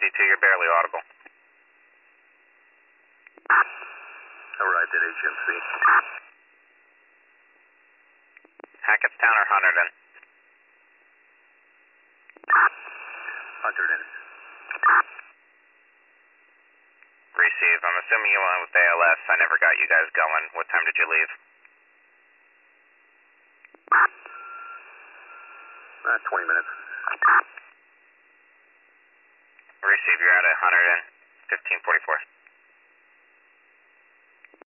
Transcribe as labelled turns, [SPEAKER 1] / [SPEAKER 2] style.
[SPEAKER 1] HC2, you're barely audible.
[SPEAKER 2] Arrived at HMC.
[SPEAKER 1] Hackettstown or Hunterdon?
[SPEAKER 2] Hunterdon.
[SPEAKER 1] Receive. I'm assuming you went with ALS. I never got you guys going. What time did you leave?
[SPEAKER 2] 20 minutes.
[SPEAKER 1] Receive, you're out at Hunterdon, 1544.